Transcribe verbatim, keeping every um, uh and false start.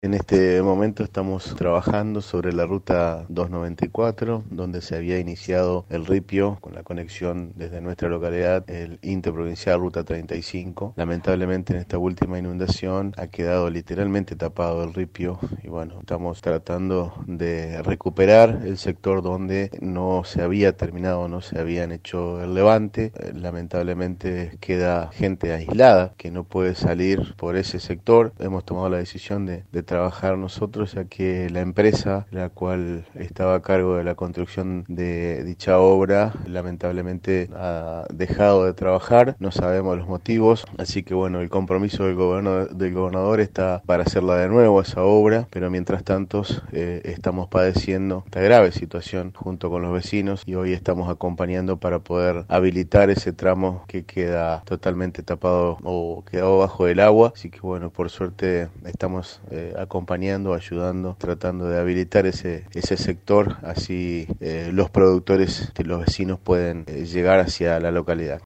En este momento estamos trabajando sobre la ruta doscientos noventa y cuatro, donde se había iniciado el ripio con la conexión desde nuestra localidad, el interprovincial Ruta treinta y cinco. Lamentablemente en esta última inundación ha quedado literalmente tapado el ripio y bueno, estamos tratando de recuperar el sector donde no se había terminado, no se habían hecho el levante. Eh, Lamentablemente queda gente aislada que no puede salir por ese sector. Hemos tomado la decisión de, de trabajar nosotros, ya que la empresa la cual estaba a cargo de la construcción de dicha obra lamentablemente ha dejado de trabajar, no sabemos los motivos, así que bueno, el compromiso del gobernador, del gobernador está para hacerla de nuevo esa obra, pero mientras tanto eh, estamos padeciendo esta grave situación junto con los vecinos y hoy estamos acompañando para poder habilitar ese tramo que queda totalmente tapado o quedado bajo el agua, así que bueno, por suerte estamos eh, acompañando, ayudando, tratando de habilitar ese, ese sector, así eh, los productores, los vecinos pueden eh, llegar hacia la localidad.